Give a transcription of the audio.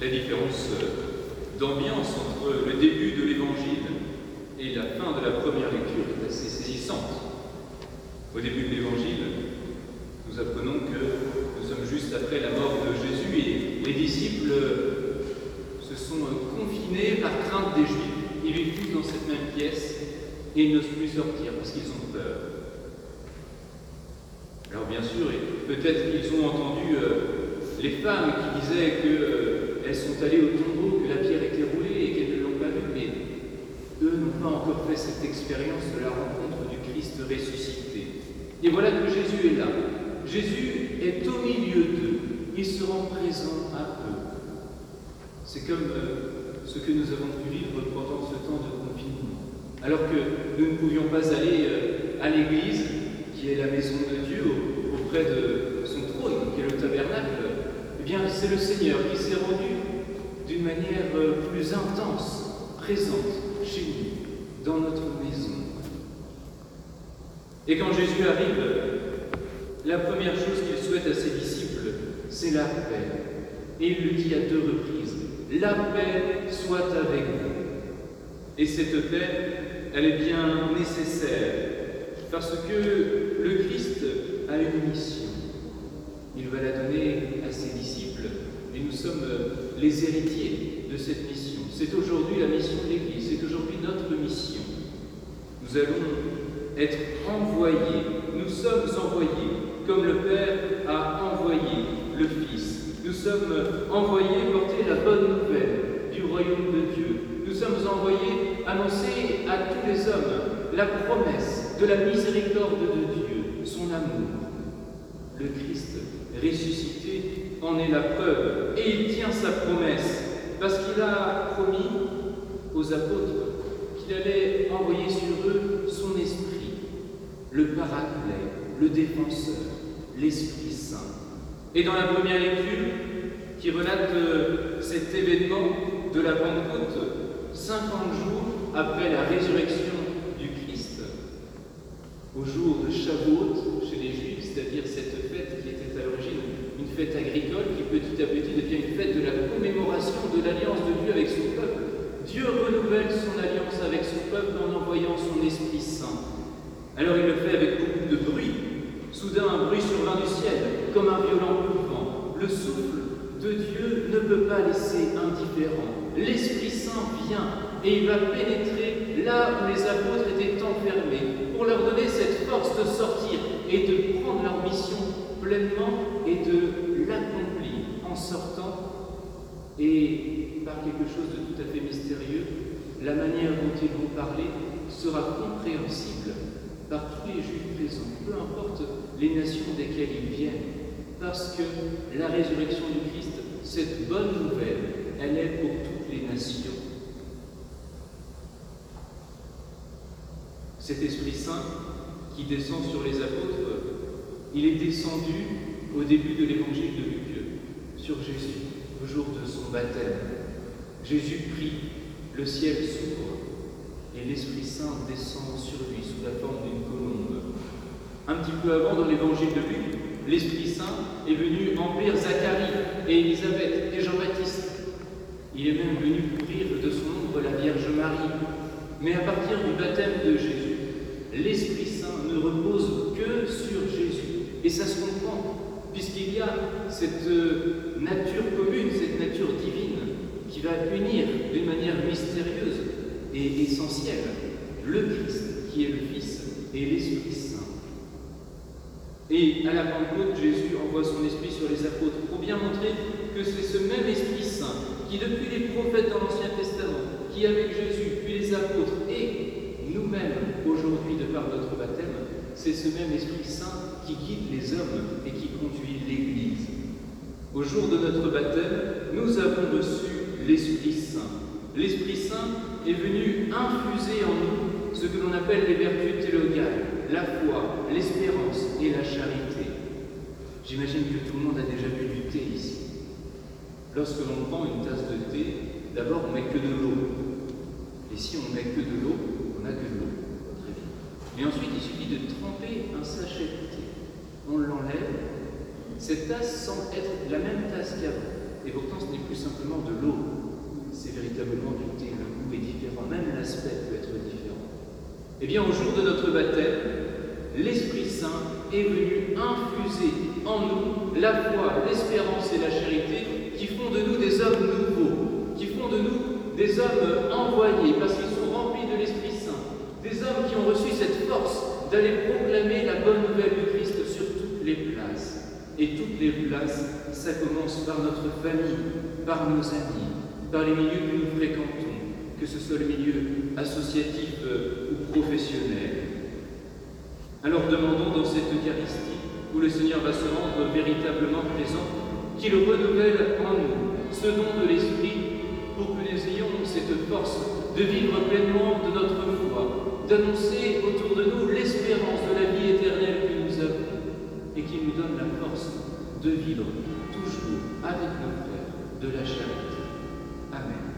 La différence d'ambiance entre le début de l'Évangile et la fin de la première lecture est assez saisissante. Au début de l'Évangile, nous apprenons que nous sommes juste après la mort de Jésus et les disciples se sont confinés par crainte des Juifs. Ils vivent tous dans cette même pièce et ils n'osent plus sortir parce qu'ils ont peur. Alors bien sûr, peut-être qu'ils ont entendu les femmes qui disaient qu'elles sont allées au tombeau, que la pierre était roulée et qu'elles ne l'ont pas vu, mais eux n'ont pas encore fait cette expérience de la rencontre du Christ ressuscité. Et voilà que Jésus est là. Jésus est au milieu d'eux. Il se rend présent à eux. C'est comme ce que nous avons pu vivre pendant ce temps de confinement. Alors que nous ne pouvions pas aller à l'église, qui est la maison de Dieu, auprès de son trône, qui est le tabernacle, eh bien c'est le Seigneur qui s'est rendu d'une manière plus intense, présente chez nous, dans notre maison. Et quand Jésus arrive, la première chose qu'il souhaite à ses disciples, c'est la paix. Et il le dit à 2 reprises, « La paix soit avec vous ». Et cette paix, elle est bien nécessaire, parce que le Christ a une mission. Il va la donner à ses disciples, et nous sommes les héritiers de cette mission. C'est aujourd'hui la mission de l'Église, c'est aujourd'hui notre mission. Nous allons être envoyés, nous sommes envoyés, comme le Père a envoyé le Fils. Nous sommes envoyés porter la bonne nouvelle du royaume de Dieu. Nous sommes envoyés annoncer à tous les hommes la promesse de la miséricorde de Dieu, son amour. Le Christ ressuscité en est la preuve et il tient sa promesse parce qu'il a promis aux apôtres qu'il allait envoyer sur eux son esprit, le paraclet, le défenseur, l'Esprit Saint. Et dans la première lecture qui relate cet événement de la Pentecôte, 50 jours après la résurrection du Christ, au jour de Shavuot chez les Juifs, c'est-à-dire cette fête qui était à l'origine une fête agricole qui petit à petit devient une fête de la commémoration de l'alliance de Dieu avec son peuple. Dieu renouvelle son alliance avec son peuple en envoyant son Esprit Saint. Alors il le fait avec beaucoup de bruit. Soudain, un bruit survint du ciel, comme un violent vent. Le souffle de Dieu ne peut pas laisser indifférent. L'Esprit Saint vient et il va pénétrer là où les apôtres étaient enfermés pour leur donner cette force de sortir et de prendre leur mission pleinement et de l'accomplir en sortant. Et par quelque chose de tout à fait mystérieux, la manière dont ils vont parler sera compréhensible par tous les Juifs présents, peu importe les nations desquelles ils viennent, parce que la résurrection du Christ, cette bonne nouvelle, elle est pour toutes les nations. Cet Esprit Saint qui descend sur les apôtres, il est descendu au début de l'évangile de Luc, sur Jésus, au jour de son baptême. Jésus prie, le ciel s'ouvre et l'Esprit Saint descend sur lui sous la forme d'une colombe. Un petit peu avant, dans l'évangile de Luc, l'Esprit Saint est venu emplir Zacharie et Élisabeth et Jean-Baptiste. Il est même venu couvrir de son ombre la Vierge Marie. Mais à partir du baptême de Jésus, l'Esprit Saint ne repose que sur Jésus. Et ça se comprend, puisqu'il y a cette nature commune, cette nature divine, qui va unir d'une manière mystérieuse et essentielle le Christ, qui est le Fils, et l'Esprit Saint. Et à la Pentecôte, Jésus envoie son Esprit sur les apôtres pour bien montrer que c'est ce même Esprit Saint qui, depuis les prophètes dans l'Ancien Testament, qui avec Jésus, puis les apôtres, et nous-mêmes aujourd'hui de par notre baptême, c'est ce même Esprit Saint qui guide les hommes et qui conduit l'Église. Au jour de notre baptême, nous avons reçu l'Esprit Saint. L'Esprit Saint est venu infuser en nous ce que l'on appelle les vertus théologales, la foi, l'espérance et la charité. J'imagine que tout le monde a déjà bu du thé ici. Lorsque l'on prend une tasse de thé, d'abord on ne met que de l'eau. Et si on ne met que de l'eau, on n'a que de l'eau. Très bien. Et ensuite, il suffit de tremper un sachet de thé. On l'enlève. Cette tasse semble être la même tasse qu'avant. Et pourtant, ce n'est plus simplement de l'eau, c'est véritablement du thé. Le goût est différent, même l'aspect peut être différent. Eh bien, au jour de notre baptême, l'Esprit Saint est venu infuser en nous la foi, l'espérance et la charité qui font de nous des hommes nouveaux, qui font de nous des hommes envoyés parce qu'ils sont remplis de l'Esprit Saint, des hommes qui ont reçu cette force d'aller proclamer la bonne nouvelle du Christ sur toutes les places. Et toutes les places, ça commence par notre famille, par nos amis, par les milieux que nous fréquentons, que ce soit le milieu associatif ou professionnel. Alors demandons dans cette Eucharistie, où le Seigneur va se rendre véritablement présent, qu'il renouvelle en nous ce don de l'Esprit pour que nous ayons cette force de vivre pleinement de notre foi, d'annoncer autour de nous l'espérance de la vie éternelle que nous avons et qui nous donne la force de vivre toujours avec nos frères de la charité. Amen.